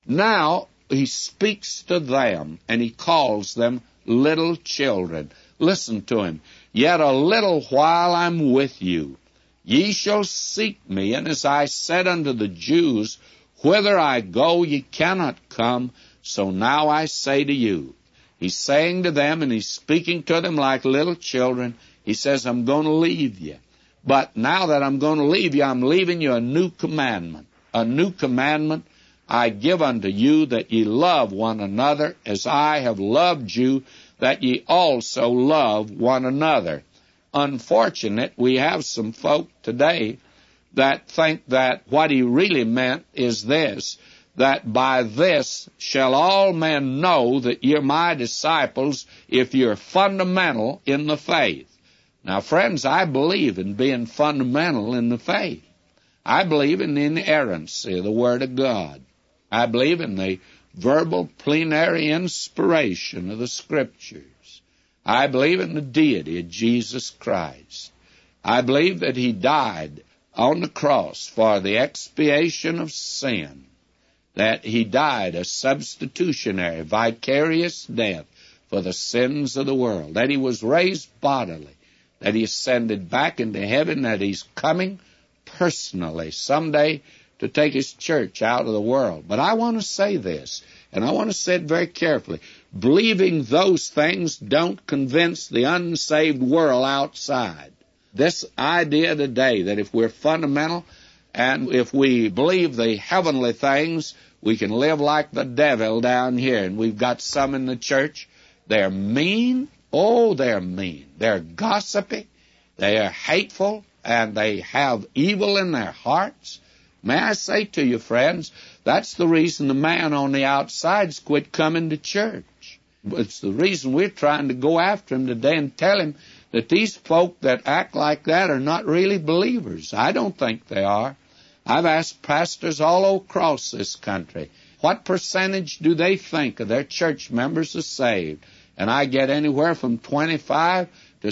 Now he speaks to them, and he calls them little children. Listen to him. Yet a little while I'm with you. Ye shall seek me, and as I said unto the Jews, whither I go ye cannot come, so now I say to you. He's saying to them, and he's speaking to them like little children. He says, I'm going to leave you. But now that I'm going to leave you, I'm leaving you a new commandment. A new commandment I give unto you, that ye love one another as I have loved you, that ye also love one another. Unfortunate, we have some folk today that think that what he really meant is this, that by this shall all men know that you're my disciples if you're fundamental in the faith. Now, friends, I believe in being fundamental in the faith. I believe in the inerrancy of the Word of God. I believe in the verbal plenary inspiration of the Scriptures. I believe in the deity of Jesus Christ. I believe that He died on the cross for the expiation of sin, that He died a substitutionary, vicarious death for the sins of the world, that He was raised bodily, that He ascended back into heaven, that He's coming personally someday to take His church out of the world. But I want to say this, and I want to say it very carefully. Believing those things don't convince the unsaved world outside. This idea today that if we're fundamental and if we believe the heavenly things, we can live like the devil down here. And we've got some in the church. They're mean. Oh, they're mean. They're gossipy. They are hateful. And they have evil in their hearts. May I say to you, friends, that's the reason the man on the outside's quit coming to church. It's the reason we're trying to go after him today and tell him that these folk that act like that are not really believers. I don't think they are. I've asked pastors all across this country, what percentage do they think of their church members are saved? And I get anywhere from 25 to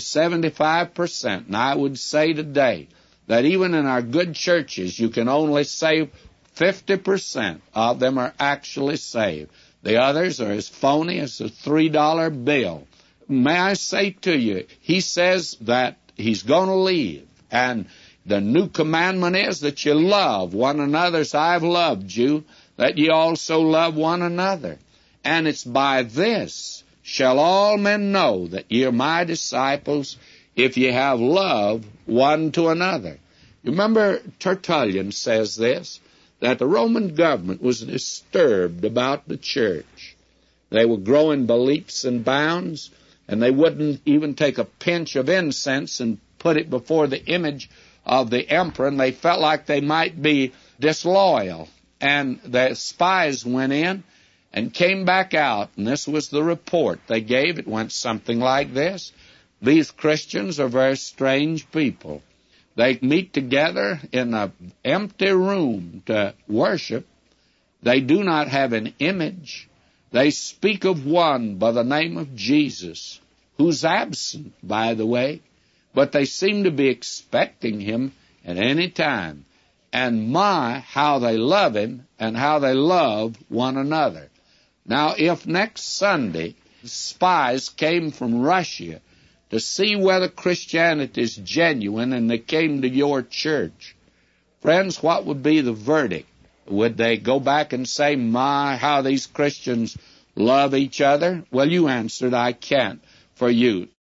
75%. And I would say today that even in our good churches, you can only save 50% of them are actually saved. The others are as phony as a $3 bill. May I say to you, he says that he's going to leave. And the new commandment is that you love one another as I've loved you, that ye also love one another. And it's by this shall all men know that ye are my disciples, if ye have love one to another. You remember Tertullian says this, that the Roman government was disturbed about the church. They were growing by leaps and bounds, and they wouldn't even take a pinch of incense and put it before the image of the emperor, and they felt like they might be disloyal. And the spies went in and came back out, and this was the report they gave. It went something like this. These Christians are very strange people. They meet together in an empty room to worship. They do not have an image. They speak of one by the name of Jesus, who's absent, by the way, but they seem to be expecting him at any time. And my, how they love him and how they love one another. Now, if next Sunday spies came from Russia to see whether Christianity is genuine and they came to your church, friends, what would be the verdict? Would they go back and say, my, how these Christians love each other? Well, you answered, I can't for you.